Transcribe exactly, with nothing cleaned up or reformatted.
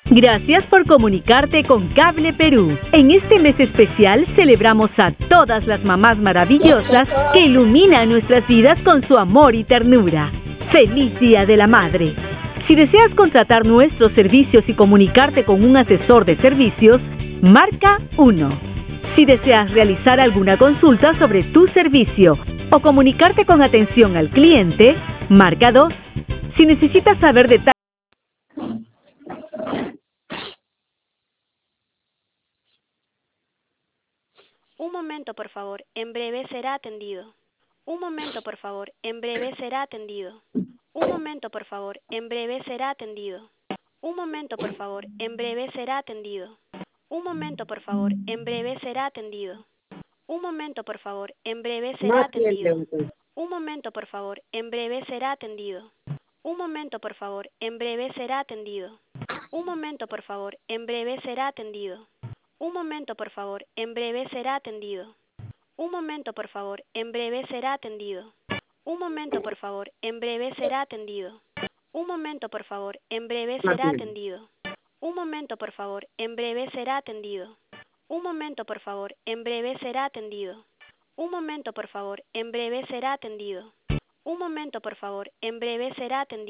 Gracias por comunicarte con Cable Perú. En este mes especial celebramos a todas las mamás maravillosas que iluminan nuestras vidas con su amor y ternura. ¡Feliz Día de la Madre! Si deseas contratar nuestros servicios y comunicarte con un asesor de servicios, marca uno. Si deseas realizar alguna consulta sobre tu servicio o comunicarte con atención al cliente, marca dos. Si necesitas saber detalles. Un momento, por favor. En breve será atendido. Un momento, por favor. En breve será atendido. Un momento, por favor. En breve será atendido. Un momento, por favor. En breve será atendido. Un momento, por favor. En breve será atendido. Un momento, por favor. En breve será Más atendido. tiempo. Un momento, por favor. En breve será atendido. Un momento, por favor. En breve será atendido. Un momento, por favor. En breve será atendido. Un momento, por favor. En breve será atendido. Un momento, por favor. En breve será atendido. Un momento, por favor. En breve será atendido. Un momento, por favor. En breve Más será tiempo. atendido. Un momento, por favor. En breve será atendido. Un momento, por favor. En breve será atendido. Un momento, por favor. En breve será atendido. Un momento, por favor. En breve será atendido.